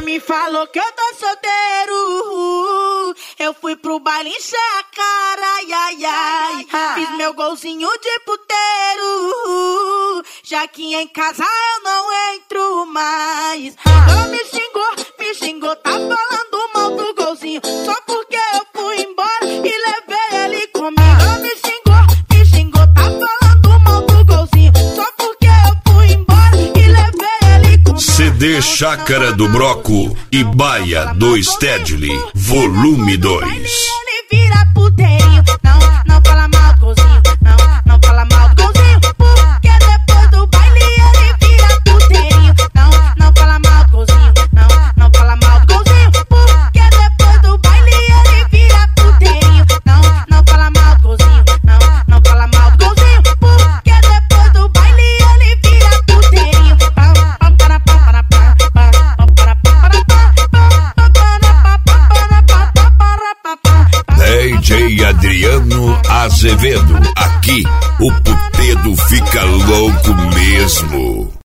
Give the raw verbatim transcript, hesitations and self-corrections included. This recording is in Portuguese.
me falou que eu tô solteiro. Eu fui pro baile encher a cara, ai, ai, ai. Fiz meu golzinho de puteiro. Já que em casa eu não entro mais. Ela me xingou, me xingou, tá falando mal do golzinho. Só porque eu fui embora e levei ele comigo. Ela me xingou, me xingou, tá falando mal do golzinho. Só porque eu fui embora e levei ele comigo. C D Chácara do Broco e Baia do Stedley, volume dois. Ele vira puteirinho. Não, não fala mal do golzinho. Não, não fala mal do golzinho. Porque depois do baile ele vira puteirinho. Não, não fala mal do golzinho. Não, não fala mal do golzinho. Porque depois do baile ele vira puteirinho. Não, não fala mal do golzinho. Não, não fala mal do golzinho. Porque depois do baile ele vira puteirinho. Pam, pam, para, pam, para, pam, pam, pam, para, pam, para, pam, pam, D J Adriano Azevedo, aqui o putedo fica louco mesmo.